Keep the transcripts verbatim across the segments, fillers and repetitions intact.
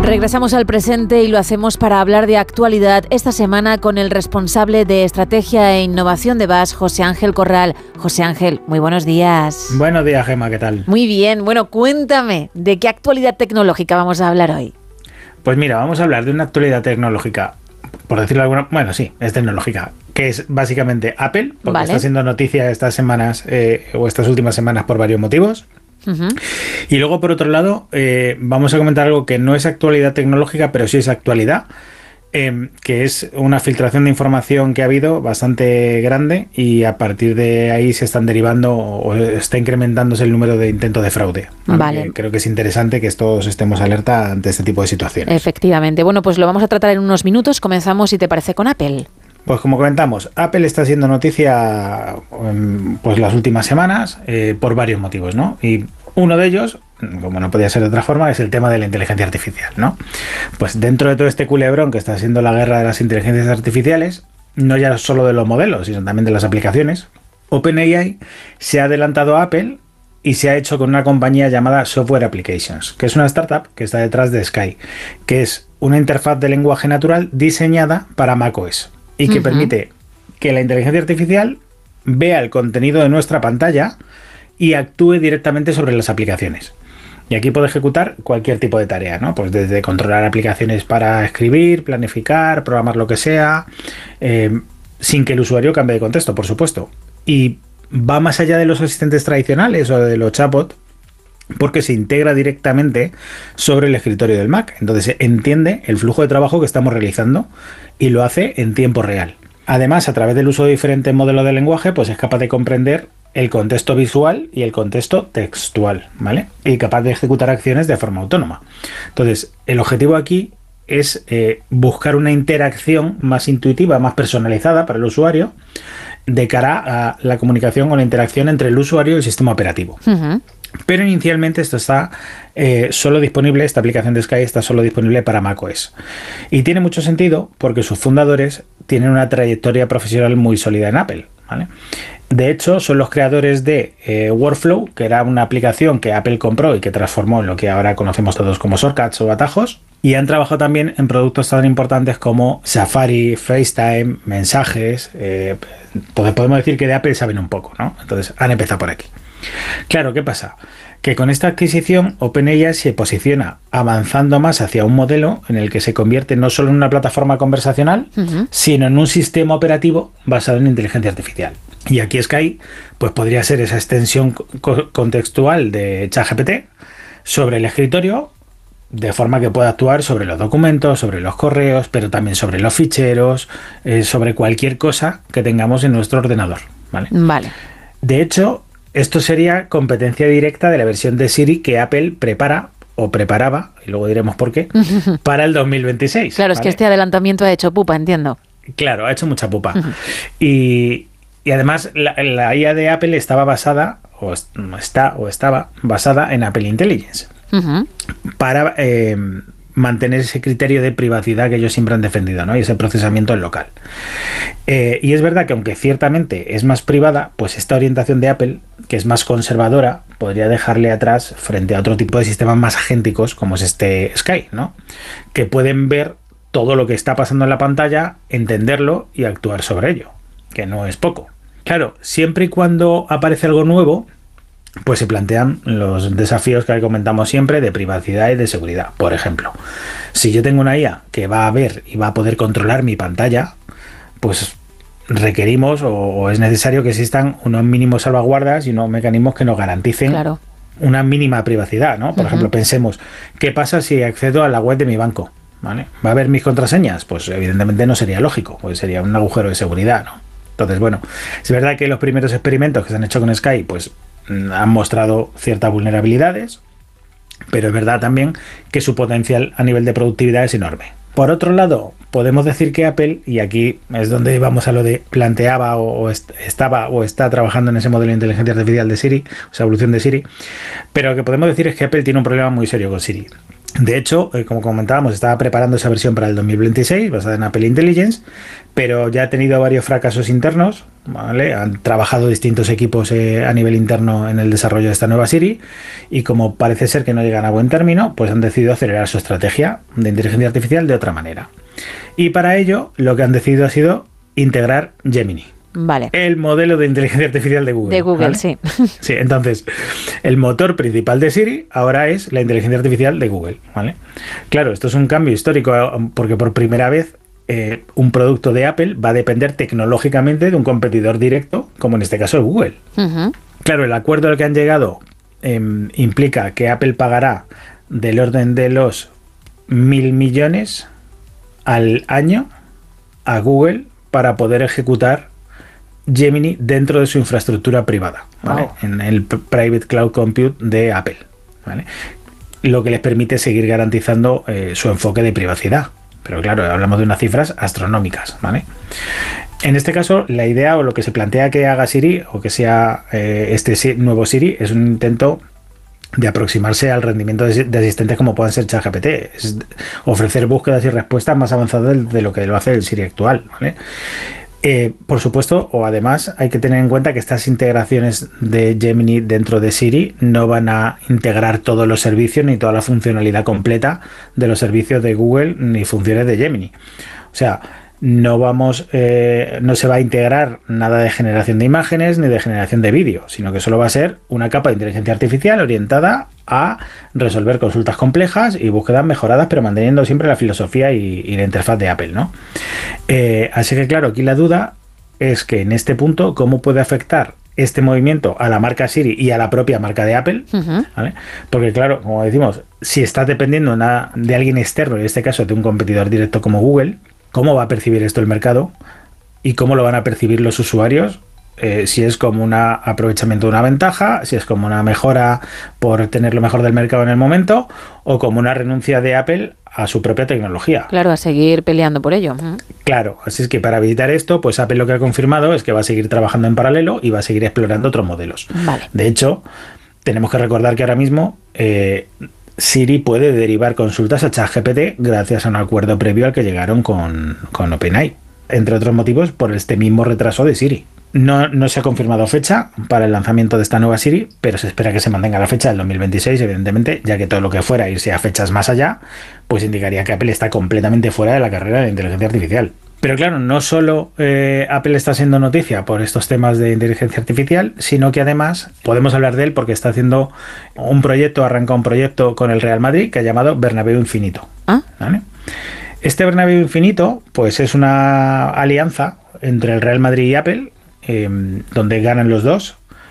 Regresamos al presente y lo hacemos para hablar de actualidad esta semana con el responsable de Estrategia e Innovación de B A S, José Ángel Corral. José Ángel, muy buenos días. Buenos días, Gemma, ¿qué tal? Muy bien, bueno, cuéntame, ¿de qué actualidad tecnológica vamos a hablar hoy? Pues mira, vamos a hablar de una actualidad tecnológica, por decirlo alguna, bueno, sí, es tecnológica, que es básicamente Apple, porque Vale. está siendo noticia estas semanas eh, o estas últimas semanas por varios motivos. Uh-huh. Y luego, por otro lado, eh, vamos a comentar algo que no es actualidad tecnológica, pero sí es actualidad, eh, que es una filtración de información que ha habido bastante grande y a partir de ahí se están derivando o está incrementándose el número de intentos de fraude. ¿Vale? Vale. Que creo que es interesante que todos estemos alerta ante este tipo de situaciones. Efectivamente. Bueno, pues lo vamos a tratar en unos minutos. Comenzamos, si te parece, con Apple. Pues como comentamos, Apple está siendo noticia pues las últimas semanas eh, por varios motivos, ¿no? Y uno de ellos, como no podía ser de otra forma, es el tema de la inteligencia artificial, ¿no? Pues dentro de todo este culebrón que está siendo la guerra de las inteligencias artificiales, no ya solo de los modelos, sino también de las aplicaciones, OpenAI se ha adelantado a Apple y se ha hecho con una compañía llamada Software Applications, que es una startup que está detrás de Sky, que es una interfaz de lenguaje natural diseñada para macOS y que uh-huh. permite que la inteligencia artificial vea el contenido de nuestra pantalla y actúe directamente sobre las aplicaciones. Y aquí puede ejecutar cualquier tipo de tarea, ¿no? Pues desde controlar aplicaciones para escribir, planificar, programar lo que sea, eh, sin que el usuario cambie de contexto, por supuesto. Y va más allá de los asistentes tradicionales o de los chatbots, porque se integra directamente sobre el escritorio del Mac. Entonces entiende el flujo de trabajo que estamos realizando y lo hace en tiempo real. Además, a través del uso de diferentes modelos de lenguaje, pues es capaz de comprender el contexto visual y el contexto textual, ¿vale? Y capaz de ejecutar acciones de forma autónoma. Entonces, el objetivo aquí es eh, buscar una interacción más intuitiva, más personalizada para el usuario, de cara a la comunicación o la interacción entre el usuario y el sistema operativo. Uh-huh. Pero inicialmente esto está eh, solo disponible, esta aplicación de Sky está solo disponible para macOS. Y tiene mucho sentido porque sus fundadores tienen una trayectoria profesional muy sólida en Apple, ¿vale? De hecho, son los creadores de eh, Workflow, que era una aplicación que Apple compró y que transformó en lo que ahora conocemos todos como shortcuts o atajos. Y han trabajado también en productos tan importantes como Safari, FaceTime, mensajes. Eh, pues podemos decir que de Apple saben un poco, ¿no? Entonces han empezado por aquí. Claro, ¿qué pasa? Que con esta adquisición OpenAI se posiciona avanzando más hacia un modelo en el que se convierte no solo en una plataforma conversacional, uh-huh. sino en un sistema operativo basado en inteligencia artificial. Y aquí Sky pues podría ser esa extensión co- contextual de ChatGPT sobre el escritorio, de forma que pueda actuar sobre los documentos, sobre los correos, pero también sobre los ficheros, eh, sobre cualquier cosa que tengamos en nuestro ordenador, ¿vale? Vale. De hecho, esto sería competencia directa de la versión de Siri que Apple prepara o preparaba, y luego diremos por qué, para el dos mil veintiséis. Claro, ¿vale? Es que este adelantamiento ha hecho pupa, entiendo. Claro, ha hecho mucha pupa. Uh-huh. Y, y además la, la I A de Apple estaba basada, o está, o estaba basada en Apple Intelligence. Uh-huh. Para eh, mantener ese criterio de privacidad que ellos siempre han defendido, ¿no? Y ese procesamiento en local. Eh, y es verdad que aunque ciertamente es más privada, pues esta orientación de Apple, que es más conservadora, podría dejarle atrás frente a otro tipo de sistemas más agénticos, como es este Sky, ¿no? Que pueden ver todo lo que está pasando en la pantalla, entenderlo y actuar sobre ello, que no es poco. Claro, siempre y cuando aparece algo nuevo, pues se plantean los desafíos que comentamos siempre de privacidad y de seguridad. Por ejemplo, si yo tengo una I A que va a ver y va a poder controlar mi pantalla, pues requerimos o, o es necesario que existan unos mínimos salvaguardas y unos mecanismos que nos garanticen claro. una mínima privacidad, ¿no? Por uh-huh. ejemplo, pensemos, ¿qué pasa si accedo a la web de mi banco? ¿Vale? ¿Va a ver mis contraseñas? Pues evidentemente no sería lógico, pues sería un agujero de seguridad, ¿no? Entonces, bueno, es verdad que los primeros experimentos que se han hecho con Sky, pues han mostrado ciertas vulnerabilidades, pero es verdad también que su potencial a nivel de productividad es enorme. Por otro lado, podemos decir que Apple, y aquí es donde vamos a lo de planteaba o, o est- estaba o está trabajando en ese modelo de inteligencia artificial de Siri, o sea, evolución de Siri, pero lo que podemos decir es que Apple tiene un problema muy serio con Siri. De hecho, eh, como comentábamos, estaba preparando esa versión para el dos mil veintiséis, basada en Apple Intelligence, pero ya ha tenido varios fracasos internos, ¿vale? Han trabajado distintos equipos eh, a nivel interno en el desarrollo de esta nueva Siri, y como parece ser que no llegan a buen término, pues han decidido acelerar su estrategia de inteligencia artificial de otra manera. Y para ello, lo que han decidido ha sido integrar Gemini. Vale. El modelo de inteligencia artificial de Google. De Google, ¿vale? Sí. Sí, entonces, el motor principal de Siri ahora es la inteligencia artificial de Google, ¿vale? Claro, esto es un cambio histórico porque por primera vez eh, un producto de Apple va a depender tecnológicamente de un competidor directo, como en este caso Google. Uh-huh. Claro, el acuerdo al que han llegado eh, implica que Apple pagará del orden de los mil millones al año a Google para poder ejecutar Gemini dentro de su infraestructura privada, ¿vale? Wow. En el Private Cloud Compute de Apple, ¿vale? Lo que les permite seguir garantizando eh, su enfoque de privacidad. Pero claro, hablamos de unas cifras astronómicas, ¿vale? En este caso, la idea o lo que se plantea que haga Siri o que sea eh, este nuevo Siri es un intento de aproximarse al rendimiento de asistentes como puedan ser ChatGPT, es ofrecer búsquedas y respuestas más avanzadas de lo que lo hace el Siri actual, ¿vale? Eh, por supuesto, o además hay que tener en cuenta que estas integraciones de Gemini dentro de Siri no van a integrar todos los servicios ni toda la funcionalidad completa de los servicios de Google ni funciones de Gemini. O sea, no vamos, eh, no se va a integrar nada de generación de imágenes ni de generación de vídeo, sino que solo va a ser una capa de inteligencia artificial orientada a resolver consultas complejas y búsquedas mejoradas, pero manteniendo siempre la filosofía y, y la interfaz de Apple, ¿no? Eh, así que claro, aquí la duda es que en este punto, ¿cómo puede afectar este movimiento a la marca Siri y a la propia marca de Apple? Uh-huh. ¿Vale? Porque claro, como decimos, si estás dependiendo una, de alguien externo, en este caso de un competidor directo como Google, ¿cómo va a percibir esto el mercado? ¿Y cómo lo van a percibir los usuarios? Eh, si es como un aprovechamiento de una ventaja, si es como una mejora por tener lo mejor del mercado en el momento, o como una renuncia de Apple a su propia tecnología. Claro, a seguir peleando por ello. Uh-huh. Claro, así es que para evitar esto, pues Apple lo que ha confirmado es que va a seguir trabajando en paralelo y va a seguir explorando otros modelos. Vale. De hecho, tenemos que recordar que ahora mismo eh, Siri puede derivar consultas a ChatGPT gracias a un acuerdo previo al que llegaron con, con OpenAI, entre otros motivos por este mismo retraso de Siri. No, no se ha confirmado fecha para el lanzamiento de esta nueva Siri, pero se espera que se mantenga la fecha del dos mil veintiséis, evidentemente, ya que todo lo que fuera irse a fechas más allá, pues indicaría que Apple está completamente fuera de la carrera de la inteligencia artificial. Pero claro, no solo eh, Apple está siendo noticia por estos temas de inteligencia artificial, sino que además podemos hablar de él porque está haciendo un proyecto, arranca un proyecto con el Real Madrid que ha llamado Bernabéu Infinito. ¿Ah? ¿Vale? Este Bernabéu Infinito, pues es una alianza entre el Real Madrid y Apple, eh, donde ganan los dos,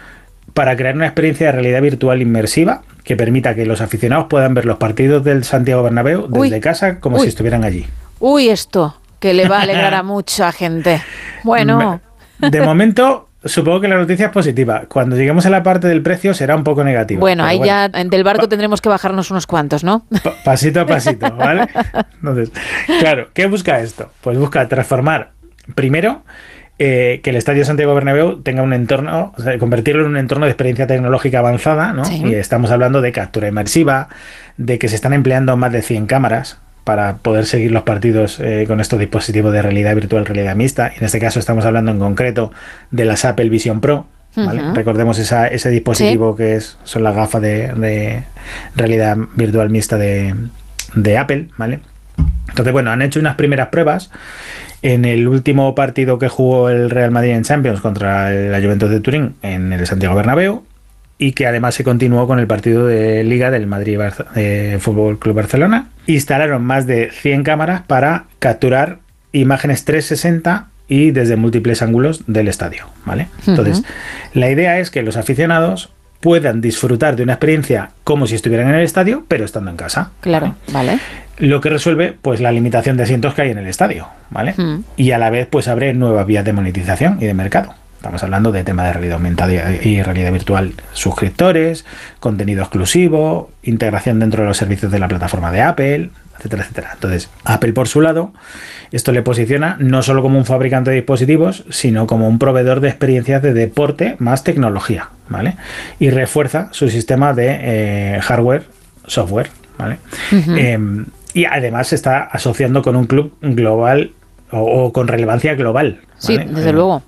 para crear una experiencia de realidad virtual inmersiva que permita que los aficionados puedan ver los partidos del Santiago Bernabéu desde Uy. casa como Uy. si estuvieran allí. Uy, esto, que le va a alegrar a mucha gente. Bueno. De momento, supongo que la noticia es positiva. Cuando lleguemos a la parte del precio será un poco negativa. Bueno, ahí bueno, ya del barco pa- tendremos que bajarnos unos cuantos, ¿no? Pa- pasito a pasito, ¿vale? Entonces, claro, ¿qué busca esto? Pues busca transformar, primero, eh, que el Estadio Santiago Bernabéu tenga un entorno, o sea, convertirlo en un entorno de experiencia tecnológica avanzada, ¿no? Sí. Y estamos hablando de captura inmersiva, de que se están empleando más de cien cámaras para poder seguir los partidos eh, con estos dispositivos de realidad virtual, realidad mixta. Y en este caso estamos hablando en concreto de las Apple Vision Pro, ¿vale? Uh-huh. Recordemos esa, ese dispositivo ¿Sí? que es, son las gafas de, de realidad virtual mixta de, de Apple, ¿vale? Entonces, bueno, han hecho unas primeras pruebas. En el último partido que jugó el Real Madrid en Champions contra la Juventus de Turín en el Santiago Bernabéu, y que además se continuó con el partido de Liga del Madrid Bar- eh, Fútbol Club Barcelona. Instalaron más de cien cámaras para capturar imágenes trescientos sesenta y desde múltiples ángulos del estadio, ¿vale? Uh-huh. Entonces, la idea es que los aficionados puedan disfrutar de una experiencia como si estuvieran en el estadio, pero estando en casa. Claro, ¿vale? ¿vale? Lo que resuelve, pues, la limitación de asientos que hay en el estadio, ¿vale? Uh-huh. Y a la vez, pues, abre nuevas vías de monetización y de mercado. Estamos hablando de tema de realidad aumentada y realidad virtual, suscriptores, contenido exclusivo, integración dentro de los servicios de la plataforma de Apple, etcétera, etcétera. Entonces, Apple, por su lado, esto le posiciona no solo como un fabricante de dispositivos, sino como un proveedor de experiencias de deporte más tecnología, ¿vale? Y refuerza su sistema de eh, hardware, software, ¿vale? Uh-huh. Eh, y además se está asociando con un club global o, o con relevancia global, ¿vale? Sí, desde eh, luego.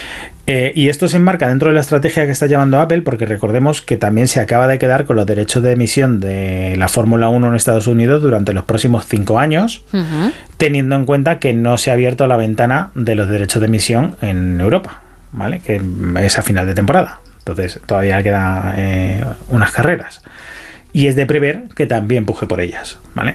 Eh, y esto se enmarca dentro de la estrategia que está llevando Apple, porque recordemos que también se acaba de quedar con los derechos de emisión de la Fórmula uno en Estados Unidos durante los próximos cinco años, uh-huh. teniendo en cuenta que no se ha abierto la ventana de los derechos de emisión en Europa, ¿vale? Que es a final de temporada. Entonces todavía quedan eh, unas carreras. Y es de prever que también puje por ellas, ¿vale?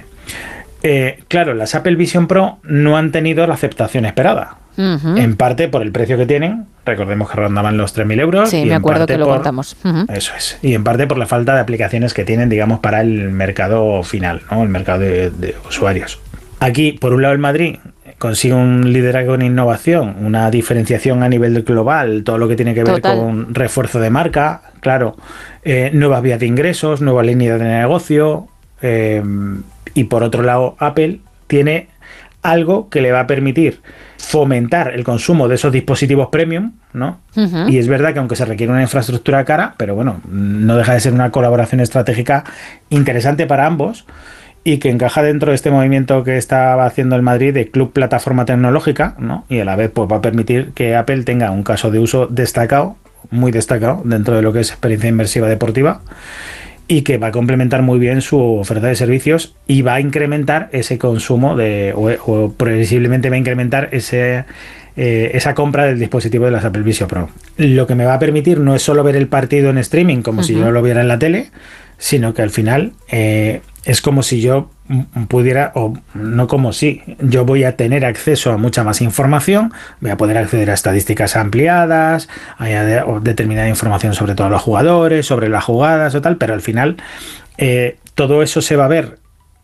Eh, claro, las Apple Vision Pro no han tenido la aceptación esperada. Uh-huh. En parte por el precio que tienen, recordemos que rondaban los tres mil euros. Sí, y me acuerdo que lo por, contamos. Uh-huh. Eso es. Y en parte por la falta de aplicaciones que tienen, digamos, para el mercado final, ¿no? El mercado de, de usuarios. Aquí, por un lado, el Madrid consigue un liderazgo en innovación, una diferenciación a nivel global, todo lo que tiene que ver Total. Con refuerzo de marca, claro, eh, nuevas vías de ingresos, nuevas líneas de negocio. Eh, y por otro lado, Apple tiene algo que le va a permitir fomentar el consumo de esos dispositivos premium, ¿no? Uh-huh. Y es verdad que aunque se requiere una infraestructura cara, pero bueno, no deja de ser una colaboración estratégica interesante para ambos y que encaja dentro de este movimiento que estaba haciendo el Madrid de Club Plataforma Tecnológica, ¿no? Y a la vez pues va a permitir que Apple tenga un caso de uso destacado, muy destacado, dentro de lo que es experiencia inmersiva deportiva, y que va a complementar muy bien su oferta de servicios y va a incrementar ese consumo de o, o previsiblemente va a incrementar ese eh, esa compra del dispositivo de las Apple Vision Pro. Lo que me va a permitir no es solo ver el partido en streaming como uh-huh. si yo lo viera en la tele, sino que al final eh, es como si yo pudiera, o no como si, yo voy a tener acceso a mucha más información, voy a poder acceder a estadísticas ampliadas, a, de, o determinada información sobre todos los jugadores, sobre las jugadas o tal, pero al final eh, todo eso se va a ver,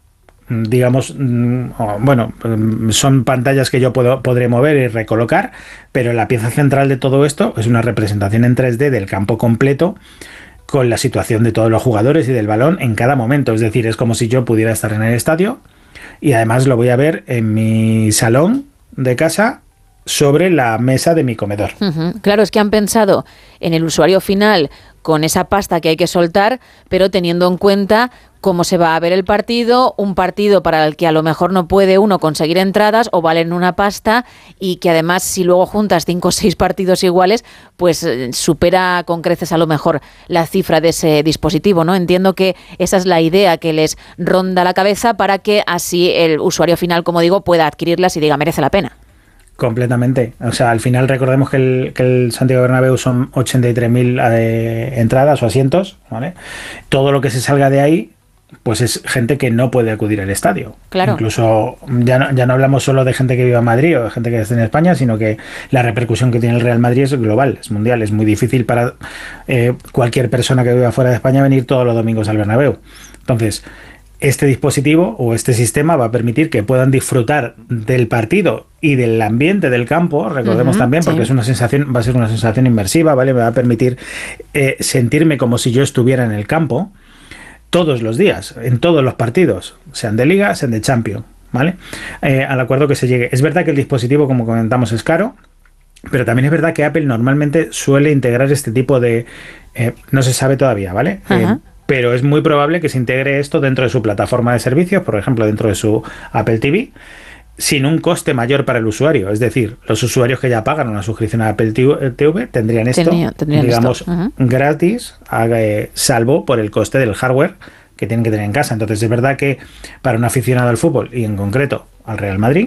digamos, bueno, son pantallas que yo puedo, podré mover y recolocar, pero la pieza central de todo esto es una representación en tres D del campo completo, con la situación de todos los jugadores y del balón en cada momento. Es decir, es como si yo pudiera estar en el estadio y además lo voy a ver en mi salón de casa sobre la mesa de mi comedor. Uh-huh. Claro, es que han pensado en el usuario final con esa pasta que hay que soltar, pero teniendo en cuenta cómo se va a ver el partido, un partido para el que a lo mejor no puede uno conseguir entradas o valen una pasta y que además si luego juntas cinco o seis partidos iguales, pues supera con creces a lo mejor la cifra de ese dispositivo, ¿no? Entiendo que esa es la idea que les ronda la cabeza para que así el usuario final, como digo, pueda adquirirlas y diga, merece la pena. Completamente. O sea, al final recordemos que el, que el Santiago Bernabéu son ochenta y tres mil eh, entradas o asientos, ¿vale? Todo lo que se salga de ahí pues es gente que no puede acudir al estadio. Claro. Incluso ya no, ya no hablamos solo de gente que vive en Madrid o de gente que esté en España, sino que la repercusión que tiene el Real Madrid es global, es mundial. Es muy difícil para eh, cualquier persona que viva fuera de España venir todos los domingos al Bernabéu. Entonces, este dispositivo o este sistema va a permitir que puedan disfrutar del partido y del ambiente del campo, recordemos uh-huh, también, porque sí. es una sensación, va a ser una sensación inmersiva, ¿vale? Me va a permitir eh, sentirme como si yo estuviera en el campo todos los días, en todos los partidos, sean de Liga, sean de Champions, ¿vale? Eh, al acuerdo que se llegue. Es verdad que el dispositivo, como comentamos, es caro, pero también es verdad que Apple normalmente suele integrar este tipo de... Eh, no se sabe todavía, ¿vale? Uh-huh. Eh, pero es muy probable que se integre esto dentro de su plataforma de servicios, por ejemplo, dentro de su Apple T V, sin un coste mayor para el usuario. Es decir, los usuarios que ya pagan una suscripción a Apple T V tendrían esto, Tenía, tendrían digamos, esto. Uh-huh. gratis, eh, salvo por el coste del hardware que tienen que tener en casa. Entonces es verdad que para un aficionado al fútbol, y en concreto al Real Madrid,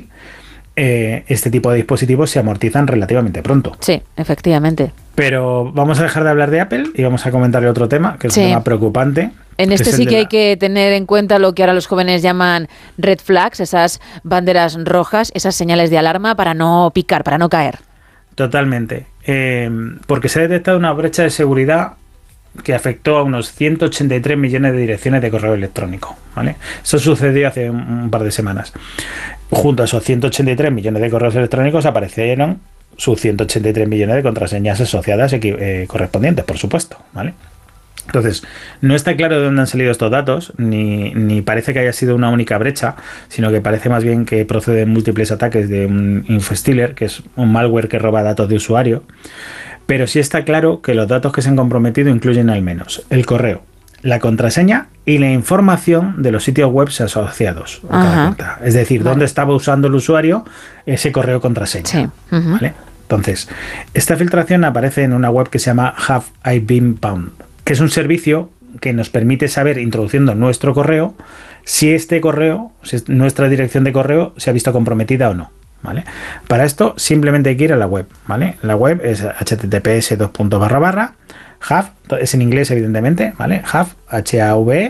eh, este tipo de dispositivos se amortizan relativamente pronto. Sí, efectivamente. Pero vamos a dejar de hablar de Apple y vamos a comentarle otro tema, que es sí. un tema preocupante. En este sí que la... hay que tener en cuenta lo que ahora los jóvenes llaman red flags, esas banderas rojas, esas señales de alarma para no picar, para no caer. Totalmente. Eh, porque se ha detectado una brecha de seguridad que afectó a unos ciento ochenta y tres millones de direcciones de correo electrónico, ¿vale? Eso sucedió hace un, un par de semanas. Junto a esos ciento ochenta y tres millones de correos electrónicos aparecieron sus ciento ochenta y tres millones de contraseñas asociadas eh, correspondientes, por supuesto, ¿vale? Entonces, no está claro de dónde han salido estos datos, ni, ni parece que haya sido una única brecha, sino que parece más bien que proceden múltiples ataques de un infostealer, que es un malware que roba datos de usuario. Pero sí está claro que los datos que se han comprometido incluyen al menos el correo, la contraseña y la información de los sitios web asociados a cada cuenta. Es decir, vale. dónde estaba usando el usuario ese correo contraseña. Sí. Uh-huh. ¿Vale? Entonces, esta filtración aparece en una web que se llama Have I Been Pwned, que es un servicio que nos permite saber, introduciendo nuestro correo, si este correo, si nuestra dirección de correo se ha visto comprometida o no. ¿Vale? Para esto simplemente hay que ir a la web, ¿vale? La web es https dos puntos barra barra have, es en inglés evidentemente, ¿vale? Have, H A V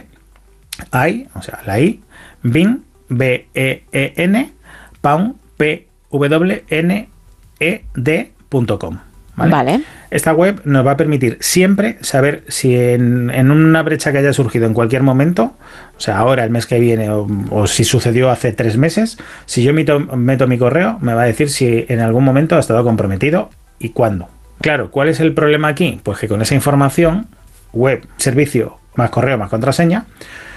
E, I, o sea, la I, bin, B E E N, pwn, P W N E D punto com. ¿Vale? Vale. Esta web nos va a permitir siempre saber si en, en una brecha que haya surgido en cualquier momento, o sea, ahora, el mes que viene, o, o si sucedió hace tres meses, si yo meto, meto mi correo, me va a decir si en algún momento ha estado comprometido y cuándo. Claro, ¿cuál es el problema aquí? Pues que con esa información, web, servicio, más correo, más contraseña,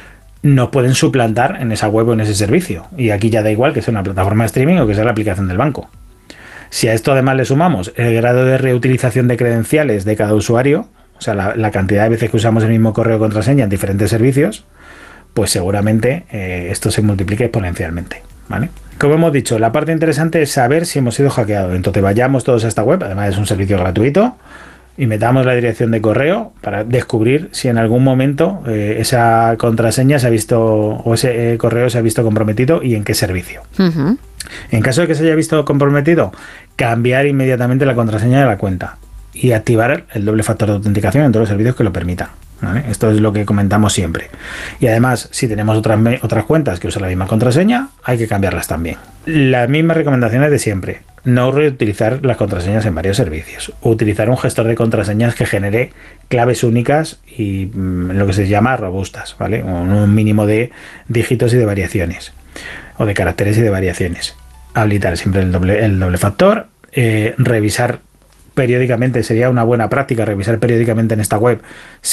nos pueden suplantar en esa web o en ese servicio. Y aquí ya da igual que sea una plataforma de streaming o que sea la aplicación del banco. Si a esto además le sumamos el grado de reutilización de credenciales de cada usuario, o sea, la, la cantidad de veces que usamos el mismo correo o contraseña en diferentes servicios, pues seguramente eh, esto se multiplique exponencialmente, ¿vale? Como hemos dicho, la parte interesante es saber si hemos sido hackeados. Entonces vayamos todos a esta web, además es un servicio gratuito, y metamos la dirección de correo para descubrir si en algún momento eh, esa contraseña se ha visto, o ese eh, correo se ha visto comprometido y en qué servicio. Uh-huh. En caso de que se haya visto comprometido, cambiar inmediatamente la contraseña de la cuenta y activar el doble factor de autenticación en todos los servicios que lo permitan, ¿vale? Esto es lo que comentamos siempre. Y además, si tenemos otras, otras cuentas que usan la misma contraseña, hay que cambiarlas también. Las mismas recomendaciones de siempre. No reutilizar las contraseñas en varios servicios. Utilizar un gestor de contraseñas que genere claves únicas y mmm, lo que se llama robustas, ¿vale? Un mínimo de dígitos y de variaciones. O de caracteres y de variaciones. Habilitar siempre el doble, el doble factor. Eh, revisar periódicamente, sería una buena práctica revisar periódicamente en esta web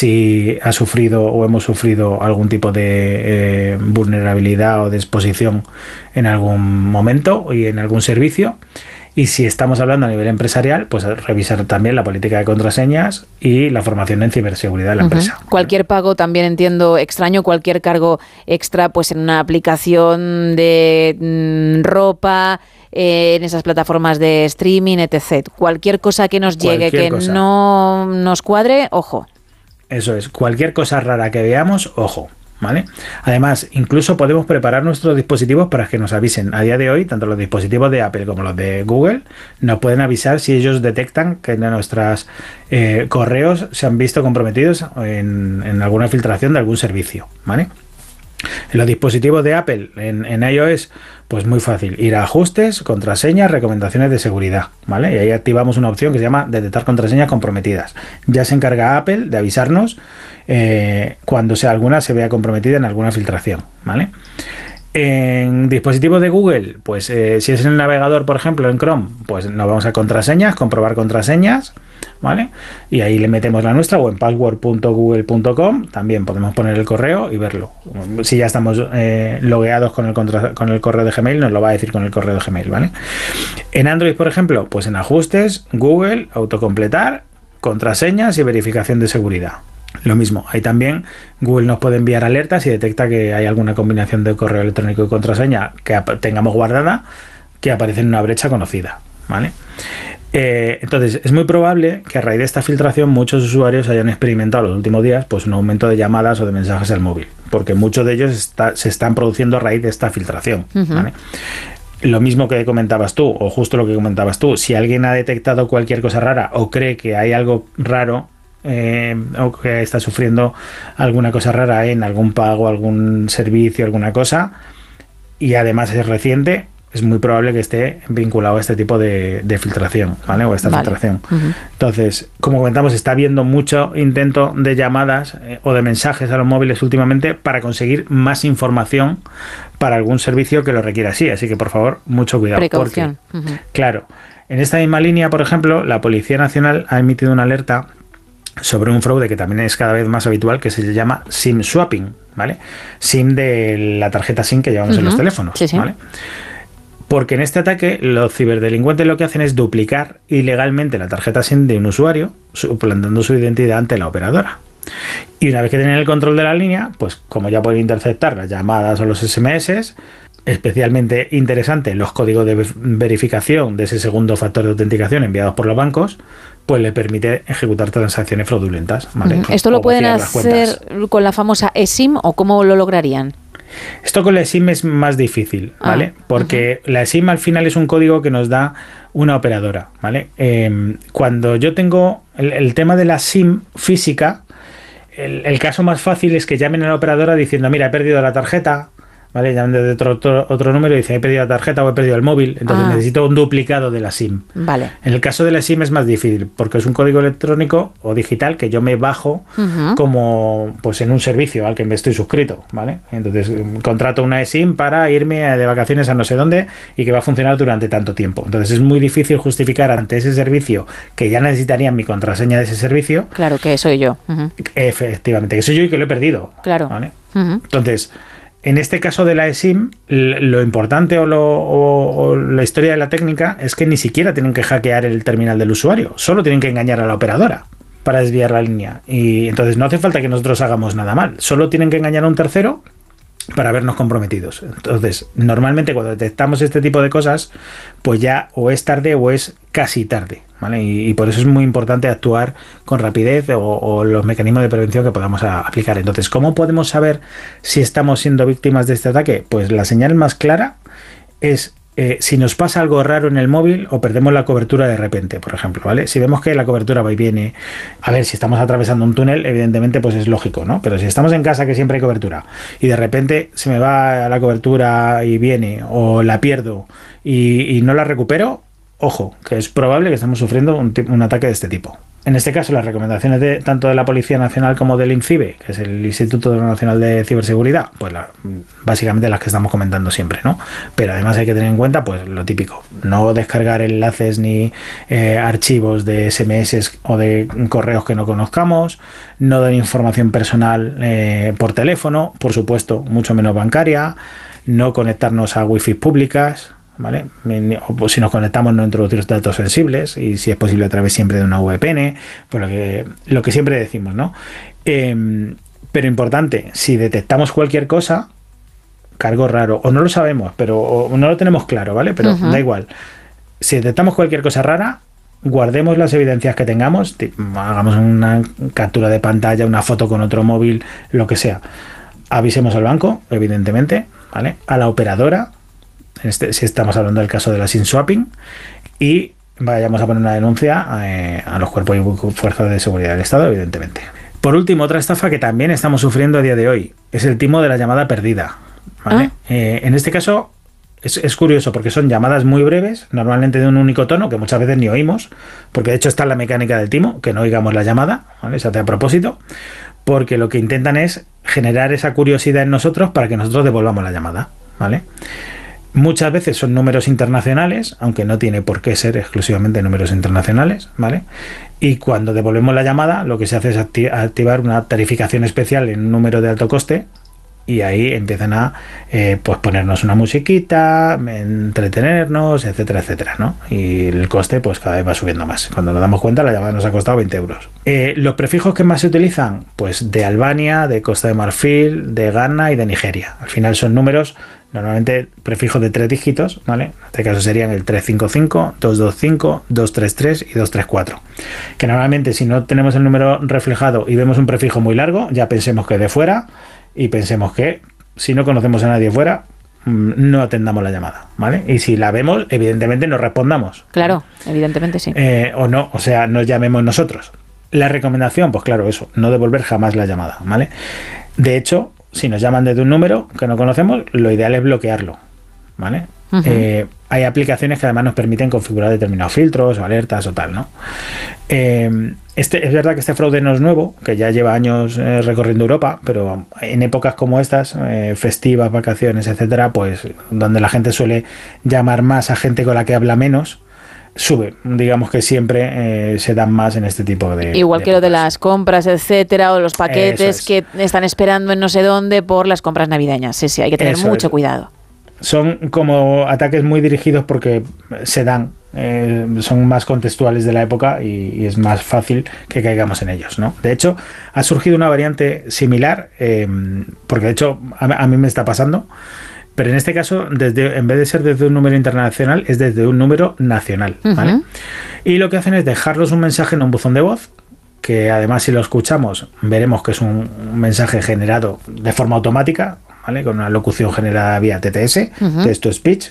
si ha sufrido o hemos sufrido algún tipo de eh, vulnerabilidad o de exposición en algún momento y en algún servicio. Y si estamos hablando a nivel empresarial, pues revisar también la política de contraseñas y la formación en ciberseguridad de la uh-huh. empresa. Cualquier pago, también entiendo extraño, cualquier cargo extra, pues en una aplicación de mmm, ropa, eh, en esas plataformas de streaming, etcétera. Cualquier cosa que nos llegue cualquier que cosa. No nos cuadre, ojo. Eso es, cualquier cosa rara que veamos, ojo. ¿Vale? Además, incluso podemos preparar nuestros dispositivos para que nos avisen. A día de hoy, tanto los dispositivos de Apple como los de Google nos pueden avisar si ellos detectan que nuestros eh, correos se han visto comprometidos en, en alguna filtración de algún servicio, ¿vale? En los dispositivos de Apple, en, en iOS, pues muy fácil. Ir a ajustes, contraseñas, recomendaciones de seguridad, ¿vale? Y ahí activamos una opción que se llama detectar contraseñas comprometidas. Ya se encarga Apple de avisarnos eh, cuando sea alguna se vea comprometida en alguna filtración, ¿vale? En dispositivos de Google, pues eh, si es en el navegador, por ejemplo, en Chrome, pues nos vamos a contraseñas, comprobar contraseñas, ¿vale? Y ahí le metemos la nuestra, o en password punto google punto com también podemos poner el correo y verlo. Si ya estamos eh, logueados con el, contra, con el correo de Gmail, nos lo va a decir con el correo de Gmail, ¿vale? En Android, por ejemplo, pues en ajustes, Google, autocompletar, contraseñas y verificación de seguridad. Lo mismo, ahí también Google nos puede enviar alertas si detecta que hay alguna combinación de correo electrónico y contraseña que tengamos guardada que aparece en una brecha conocida, ¿vale? Eh, entonces, es muy probable que a raíz de esta filtración muchos usuarios hayan experimentado los últimos días pues un aumento de llamadas o de mensajes al móvil, porque muchos de ellos está, se están produciendo a raíz de esta filtración, uh-huh. ¿vale? Lo mismo que comentabas tú, o justo lo que comentabas tú, si alguien ha detectado cualquier cosa rara o cree que hay algo raro, Eh, o que está sufriendo alguna cosa rara en algún pago, algún servicio, alguna cosa, y además es reciente, es muy probable que esté vinculado a este tipo de, de filtración, ¿vale? O a esta vale. filtración. Uh-huh. Entonces, como comentamos, está habiendo mucho intento de llamadas eh, o de mensajes a los móviles últimamente para conseguir más información para algún servicio que lo requiera así, así que por favor, mucho cuidado. Precaución. Porque, uh-huh. claro, en esta misma línea, por ejemplo, la Policía Nacional ha emitido una alerta sobre un fraude que también es cada vez más habitual, que se llama SIM swapping, ¿vale? SIM de la tarjeta SIM que llevamos uh-huh. en los teléfonos, sí, sí. ¿vale? Porque en este ataque los ciberdelincuentes lo que hacen es duplicar ilegalmente la tarjeta SIM de un usuario, suplantando su identidad ante la operadora. Y una vez que tienen el control de la línea, pues como ya pueden interceptar las llamadas o los ese eme ese, especialmente interesante los códigos de verificación de ese segundo factor de autenticación enviados por los bancos, pues le permite ejecutar transacciones fraudulentas, ¿vale? ¿Esto lo pueden hacer con la famosa eSIM o cómo lo lograrían? Esto con la eSIM es más difícil, ¿vale? Ah, porque uh-huh. la eSIM al final es un código que nos da una operadora, ¿vale? Eh, cuando yo tengo el, el tema de la SIM física, el, el caso más fácil es que llamen a la operadora diciendo, mira, he perdido la tarjeta, ¿vale? Llaman de otro, otro, otro número y dicen, he perdido la tarjeta o he perdido el móvil, entonces ah. necesito un duplicado de la SIM. Vale. En el caso de la SIM es más difícil, porque es un código electrónico o digital que yo me bajo uh-huh. como pues en un servicio al que me estoy suscrito, ¿vale? Entonces contrato una eSIM para irme de vacaciones a no sé dónde y que va a funcionar durante tanto tiempo. Entonces es muy difícil justificar ante ese servicio que ya necesitarían mi contraseña de ese servicio. Claro, que soy yo. Uh-huh. Efectivamente, que soy yo y que lo he perdido. Claro. ¿Vale? Uh-huh. Entonces, en este caso de la eSIM, lo importante o, lo, o, o la historia de la técnica es que ni siquiera tienen que hackear el terminal del usuario, solo tienen que engañar a la operadora para desviar la línea. Y entonces no hace falta que nosotros hagamos nada mal, solo tienen que engañar a un tercero para vernos comprometidos. Entonces, normalmente cuando detectamos este tipo de cosas, pues ya o es tarde o es casi tarde, ¿vale? Y, y por eso es muy importante actuar con rapidez o, o los mecanismos de prevención que podamos a, aplicar. Entonces, ¿cómo podemos saber si estamos siendo víctimas de este ataque? Pues la señal más clara es eh, si nos pasa algo raro en el móvil o perdemos la cobertura de repente, por ejemplo, ¿vale? Si vemos que la cobertura va y viene, a ver, si estamos atravesando un túnel, evidentemente pues es lógico, ¿no? Pero si estamos en casa que siempre hay cobertura y de repente se me va la cobertura y viene o la pierdo y, y no la recupero, ojo, que es probable que estemos sufriendo un, un ataque de este tipo. En este caso, las recomendaciones de tanto de la Policía Nacional como del INCIBE, que es el Instituto Nacional de Ciberseguridad, pues la, básicamente las que estamos comentando siempre, ¿no? Pero además hay que tener en cuenta, pues lo típico, no descargar enlaces ni eh, archivos de ese eme ese o de correos que no conozcamos, no dar información personal eh, por teléfono, por supuesto, mucho menos bancaria, no conectarnos a wifi públicas, ¿vale? O si nos conectamos, no introducir datos sensibles y si es posible a través siempre de una ve pe ene, pues lo que, lo que siempre decimos, ¿no? Eh, pero importante, si detectamos cualquier cosa, cargo raro, o no lo sabemos, pero o no lo tenemos claro, ¿vale? Pero uh-huh. da igual. Si detectamos cualquier cosa rara, guardemos las evidencias que tengamos, hagamos una captura de pantalla, una foto con otro móvil, lo que sea. Avisemos al banco, evidentemente, ¿vale? A la operadora, Este, si estamos hablando del caso de la SIM swapping, y vayamos a poner una denuncia eh, a los cuerpos y fuerzas de seguridad del Estado, evidentemente. Por último, otra estafa que también estamos sufriendo a día de hoy es el timo de la llamada perdida, ¿vale? Ah. Eh, en este caso es, es curioso porque son llamadas muy breves, normalmente de un único tono, que muchas veces ni oímos, porque de hecho está la mecánica del timo, que no oigamos la llamada, ¿vale? Se hace a propósito, porque lo que intentan es generar esa curiosidad en nosotros para que nosotros devolvamos la llamada, ¿vale? Muchas veces son números internacionales, aunque no tiene por qué ser exclusivamente números internacionales, ¿vale? Y cuando devolvemos la llamada, lo que se hace es acti- activar una tarificación especial en un número de alto coste y ahí empiezan a eh, pues ponernos una musiquita, entretenernos, etcétera, etcétera, ¿no? Y el coste pues cada vez va subiendo más. Cuando nos damos cuenta, la llamada nos ha costado veinte euros. Eh, ¿Los prefijos que más se utilizan? Pues de Albania, de Costa de Marfil, de Ghana y de Nigeria. Al final son números normalmente prefijos de tres dígitos, ¿vale? En este caso serían el tres cinco cinco, dos dos cinco, dos tres tres y dos tres cuatro. Que normalmente si no tenemos el número reflejado y vemos un prefijo muy largo, ya pensemos que es de fuera y pensemos que si no conocemos a nadie fuera, no atendamos la llamada, ¿vale? Y si la vemos, evidentemente nos respondamos. Claro, evidentemente sí. Eh, o no, o sea, nos llamemos nosotros. La recomendación, pues claro, eso, no devolver jamás la llamada, ¿vale? De hecho, si nos llaman desde un número que no conocemos, lo ideal es bloquearlo, ¿vale? Uh-huh. Eh, hay aplicaciones que además nos permiten configurar determinados filtros o alertas o tal, ¿no? Eh, este, es verdad que este fraude no es nuevo, que ya lleva años eh, recorriendo Europa, pero en épocas como estas, eh, festivas, vacaciones, etcétera, pues donde la gente suele llamar más a gente con la que habla menos, sube, digamos que siempre eh, se dan más en este tipo de... Igual de que épocas. Lo de las compras, etcétera, o los paquetes es. que están esperando en no sé dónde por las compras navideñas. Sí, sí, hay que tener Eso mucho es. cuidado. Son como ataques muy dirigidos porque se dan eh, son más contextuales de la época y, y es más fácil que caigamos en ellos, ¿no? De hecho, ha surgido una variante similar, eh, porque de hecho a, a mí me está pasando, pero en este caso, desde, en vez de ser desde un número internacional, es desde un número nacional, ¿vale? Uh-huh. Y lo que hacen es dejarnos un mensaje en un buzón de voz, que además si lo escuchamos veremos que es un, un mensaje generado de forma automática, ¿vale? Con una locución generada vía T T S, uh-huh. Text to Speech.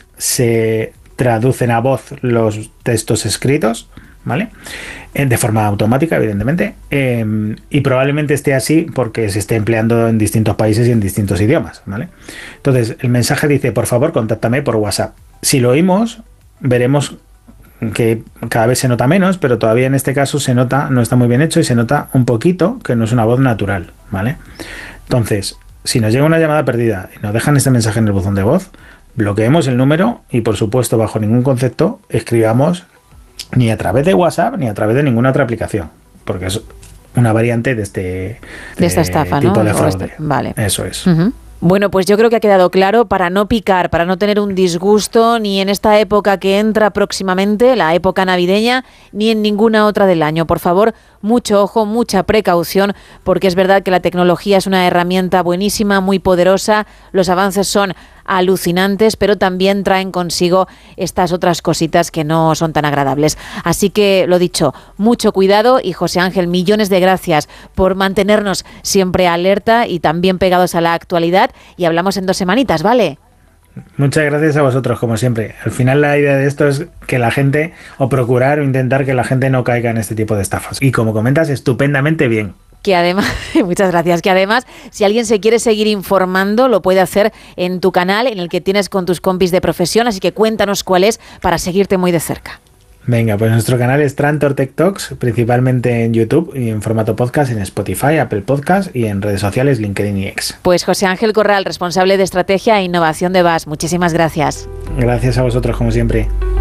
Se traducen a voz los textos escritos, ¿vale? De forma automática, evidentemente, eh, y probablemente esté así porque se esté empleando en distintos países y en distintos idiomas, ¿vale? Entonces, el mensaje dice, por favor, contáctame por WhatsApp. Si lo oímos, veremos que cada vez se nota menos, pero todavía en este caso se nota, no está muy bien hecho y se nota un poquito que no es una voz natural, ¿vale? Entonces, si nos llega una llamada perdida y nos dejan este mensaje en el buzón de voz, bloqueemos el número y, por supuesto, bajo ningún concepto, escribamos ni a través de WhatsApp ni a través de ninguna otra aplicación, porque es una variante de este de, de esta estafa, tipo ¿no? de fraude. Este, vale. Eso es. Uh-huh. Bueno, pues yo creo que ha quedado claro, para no picar, para no tener un disgusto ni en esta época que entra próximamente, la época navideña, ni en ninguna otra del año. Por favor, mucho ojo, mucha precaución, porque es verdad que la tecnología es una herramienta buenísima, muy poderosa, los avances son alucinantes, pero también traen consigo estas otras cositas que no son tan agradables. Así que, lo dicho, mucho cuidado y José Ángel, millones de gracias por mantenernos siempre alerta y también pegados a la actualidad, y hablamos en dos semanitas, ¿vale? Muchas gracias a vosotros, como siempre. Al final la idea de esto es que la gente, o procurar o intentar que la gente no caiga en este tipo de estafas. Y como comentas, estupendamente bien. Que además, muchas gracias, que además, si alguien se quiere seguir informando, lo puede hacer en tu canal, en el que tienes con tus compis de profesión, así que cuéntanos cuál es para seguirte muy de cerca. Venga, pues nuestro canal es Trantor Tech Talks, principalmente en YouTube y en formato podcast, en Spotify, Apple Podcast y en redes sociales, LinkedIn y X. Pues José Ángel Corral, responsable de estrategia e innovación de B A S, muchísimas gracias. Gracias a vosotros, como siempre.